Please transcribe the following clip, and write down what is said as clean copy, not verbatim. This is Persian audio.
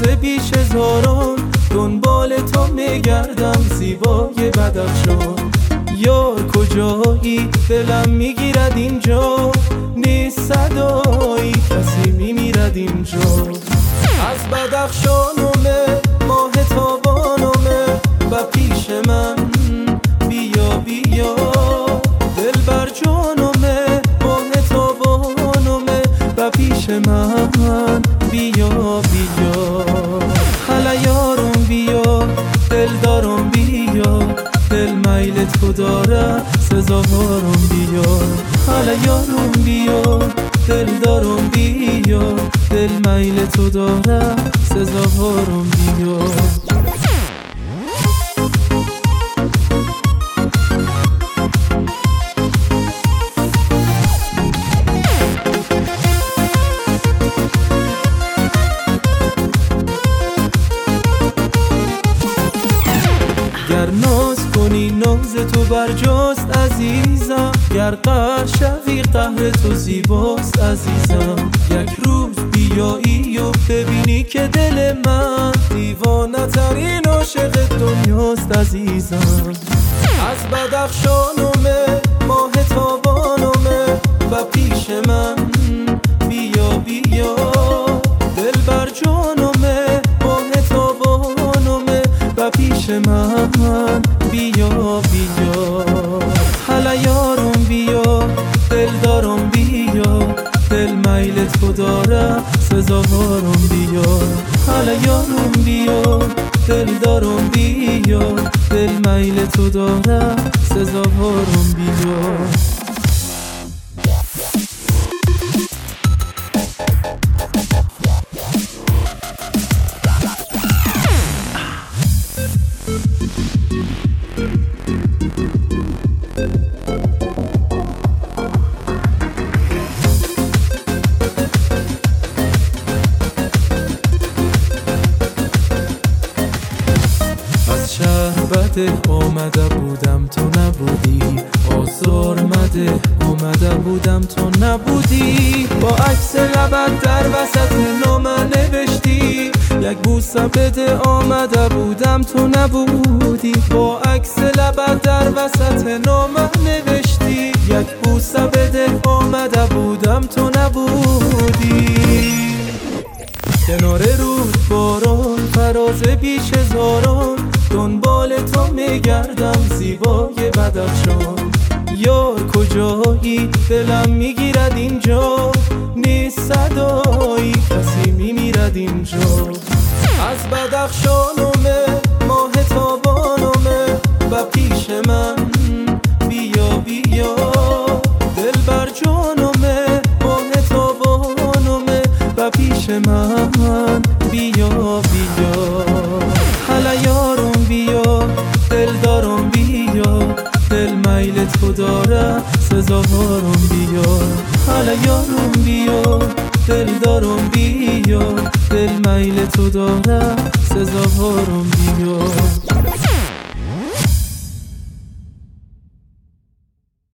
بیش هزاران دنبال تو میگردم زیبای بدخشان. یار کجایی دلم میگیرد اینجا، نیست صدایی کسی میمیرد اینجا. از بدخشانمه ماه تابانمه و پیش من بیا بیا. دل بر جانمه ماه تابانمه و پیش من بیا بیا. حالا یارم بیا دل دارم بیا، دل میل تو داره سزاوارم بیا. حالا یارم بیا دل دارم بیا، دل میل تو داره سزاوارم بیا. گر ناز کنی ناز تو برجاست عزیزم، گر قهر شوی قهر تو زیباست عزیزم. یک روز بیایی و ببینی که دل من دیوانه ترین عاشق دنیاست عزیزم. از بدخشانمه ماه تابانمه و پیش من بیا بیا. دل بر جانمه ماه تابانمه و پیش من بیا بیا. حالا یارم بیا دل دارم بیا، دل میل تو داره سزاوارم بیا. حالا یارم بیا دل دارم بیا، دل میل تو داره سزاوارم بیا. آمده بودم تو نبودی، آزار مده آمده بودم تو نبودی. با عکس لبت در وسط نامه نوشتی، یک بوسه بده آمده بودم تو نبودی. با عکس لبت در وسط نامه نوشتی، یک بوسه بده آمده بودم تو نبودی. کنار رود باران فراز بیش هزاران دنبال تو میگردم زیبای بدخشان. یار کجایی دلم میگیرد اینجا، نیست صدایی کسی میمیرد اینجا. از بدخشانمه ماه تابانمه و پیش من بیا بیا. دل بر جانمه ماه تابانمه و پیش من بیا بیا. حالا یارم بیا دل دارم بیا، دل میل تو داره سزاوارم بیا. حالا یارم بیا دل دارم بیا، دل میل تو داره سزاوارم بیا.